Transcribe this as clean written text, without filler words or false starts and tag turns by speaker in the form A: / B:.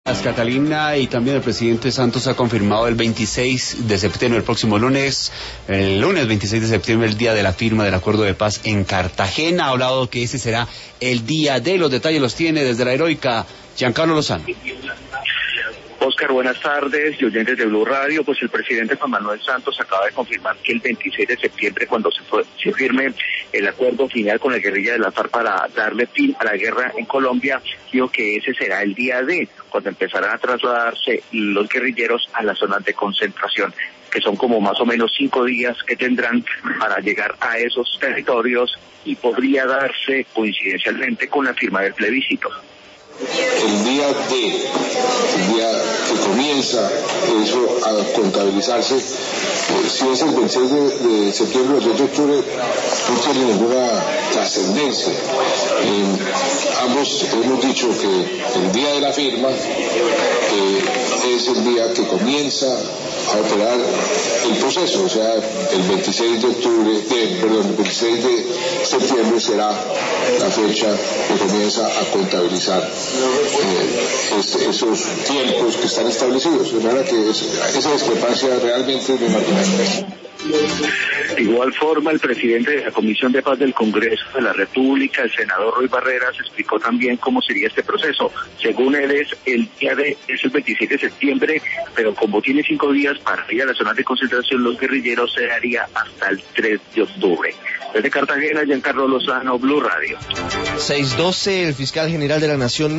A: Catalina, y también el presidente Santos ha confirmado el 26 de septiembre, el próximo lunes, el lunes 26 de septiembre, el día de la firma del acuerdo de paz en Cartagena. Ha hablado que ese será el día de los detalles, los tiene desde la heroica Giancarlo Lozano.
B: Oscar, buenas tardes y oyentes de Blue Radio. Pues el presidente Juan Manuel Santos acaba de confirmar que el 26 de septiembre, cuando se firme el acuerdo final con la guerrilla de la FARC para darle fin a la guerra en Colombia, dijo que ese será el día de cuando empezarán a trasladarse los guerrilleros a las zonas de concentración, que son como más o menos 5 días que tendrán para llegar a esos territorios, y podría darse coincidencialmente con la firma del plebiscito.
C: El día que comienza eso a contabilizarse, si es el 26 de septiembre o el 2 de octubre, no tiene ninguna trascendencia. Ambos hemos dicho que el día de la firma es el día que comienza a operar el proceso, o sea, el 26 de septiembre será la fecha que comienza a contabilizar esos tiempos que están establecidos. De manera que esa discrepancia realmente es muy marginal.
B: De igual forma, el presidente de la Comisión de Paz del Congreso de la República, el senador Roy Barreras, explicó también cómo sería este proceso. Según él, es el 27 de septiembre, pero como tiene 5 días para ir a las zonas de concentración, los guerrilleros, se haría hasta el 3 de octubre. Desde Cartagena, Giancarlo Lozano, Blue Radio.
D: 6:12, el fiscal general de la Nación